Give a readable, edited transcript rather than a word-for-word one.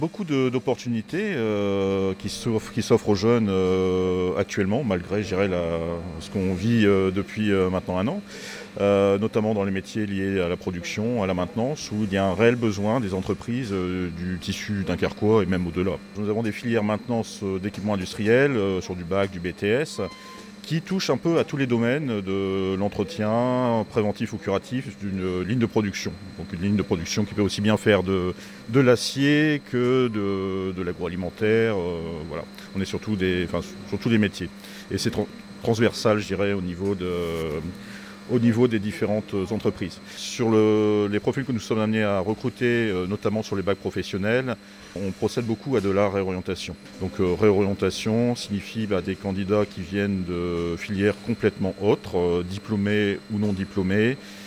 Beaucoup d'opportunités qui s'offrent aux jeunes actuellement, malgré, je dirais, ce qu'on vit depuis maintenant un an, notamment dans les métiers liés à la production, à la maintenance, où il y a un réel besoin des entreprises du tissu dunkerquois et même au-delà. Nous avons des filières maintenance d'équipements industriels sur du bac, du BTS, qui touche un peu à tous les domaines de l'entretien préventif ou curatif d'une ligne de production. Donc une ligne de production qui peut aussi bien faire de l'acier que de l'agroalimentaire. Voilà. On est sur tous les métiers. Et c'est transversal, je dirais, au niveau des différentes entreprises. Sur les profils que nous sommes amenés à recruter, notamment sur les bacs professionnels, on procède beaucoup à de la réorientation. Donc réorientation signifie des candidats qui viennent de filières complètement autres, diplômés ou non diplômés,